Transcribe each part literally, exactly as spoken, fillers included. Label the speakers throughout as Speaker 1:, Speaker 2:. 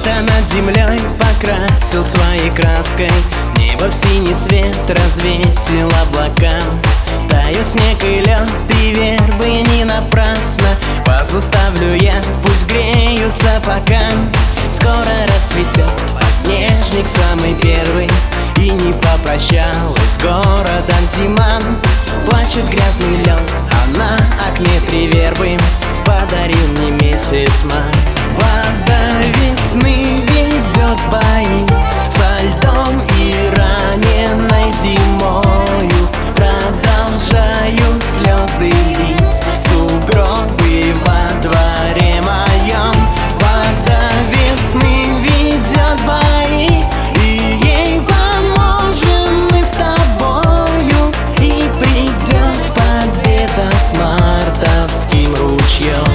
Speaker 1: Кто-то над землей покрасил своей краской, небо в синий цвет развесил облака. Тает снег и лед, и вербы не напрасно. Вазу ставлю я, пусть греются пока. Скоро расцветет подснежник самый первый, и не попрощалась с городом зима. Плачет грязный лед, а на окне три вербы подарил мне месяц март. Вода весны ведет бои со льдом и раненой зимою. Продолжаю слезы лить, сугробы во дворе моем. Вода весны ведет бои, и ей поможем мы с тобою. И придет победа с мартовским ручьем.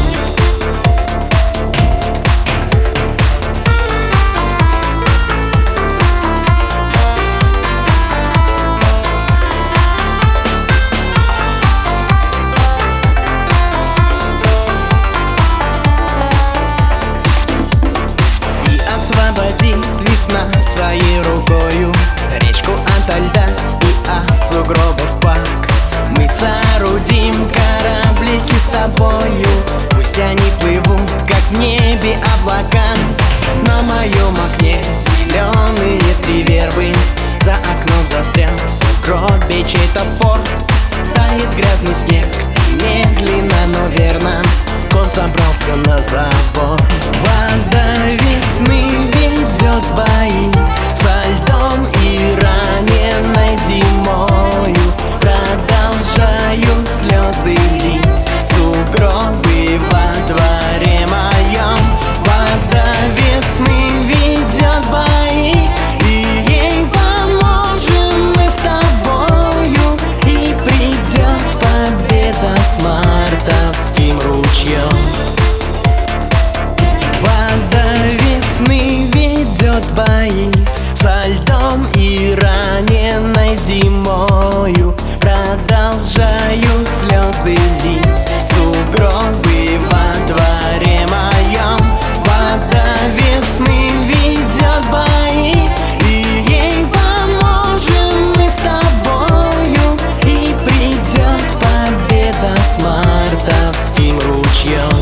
Speaker 1: Весна своей рукою речку ото льда и от сугробов парк. Мы соорудим кораблики с тобою, пусть они плывут, как в небе облака. На моем окне зеленые три вербы, за окном застрял в сугробе чей-то форт. Тает грязный снег, медленно, но верно, кот забрался на завод. Вода весны ведет бои со льдом и раненой зимою. Продолжаю слезы лить, сугробы во дворе моем. Вода весны ведет бои, и ей поможем мы с тобою. И придет победа с мартовским ручьем. Вода весны ведет бои со льдом и раненой зимою. Продолжаю слезы лить, сугробы во дворе моем. Вода весны ведет бои, и ей поможем мы с тобою. И придет победа с мартовским ручьем.